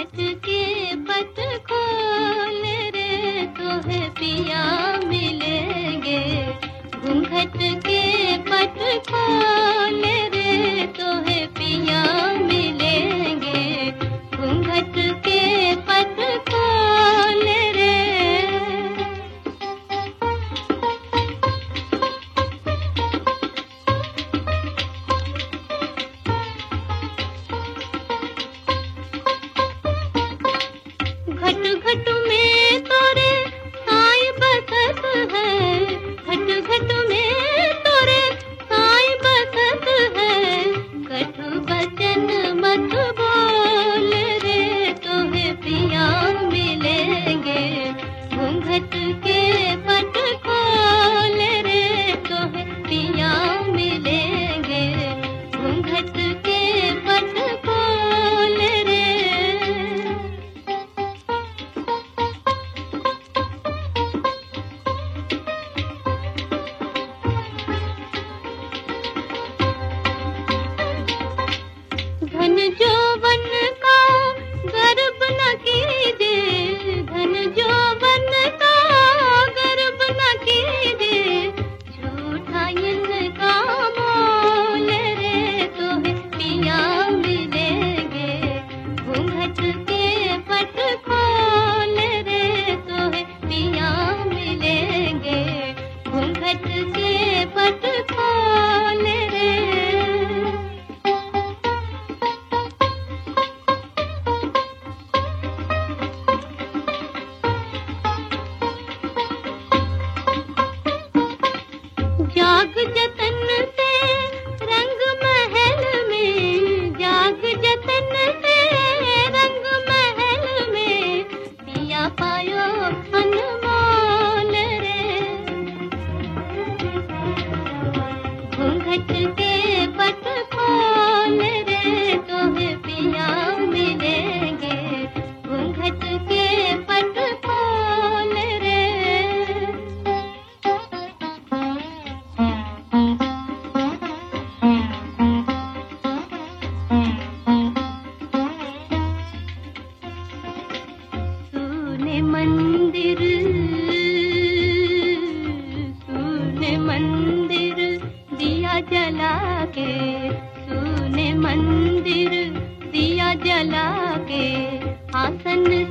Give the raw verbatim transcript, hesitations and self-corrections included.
घूंघट के पट खोल रे तोहे पिया मिलेंगे। घूंघट के पट खोल रे तोहे पिया मिलेंगे। घूंघट के पट खोल रे। घट घट में तोरे साई बसत है। घट घट में तोरे साई बसत है। कटु बचन मत बोल रे तोहे पिया मिलेंगे। घूंघट के पट खोल रे तोहे पिया मिलेंगे। घूंघट के पट खोल रे। धन जौवन का गर्व न कीजे। धन जौवन का गर्व न कीजे। झूठा इनका मोल रे तोहे पिया मिलेंगे। घूंघट के पट खोल रे तोहे पिया मिलेंगे। घूंघट के पट खोल रे। जाग जतन से रंग महल में। जाग जतन से रंग महल में। पिया पायो अनमोल रे। घूंघट के पट खोल रे तोहे पिया मिलेंगे। घूंघट के पट खोल रे। तूने मंदिर तूने मंदिर दिया जला के। तूने मंदिर दिया जला के। आसन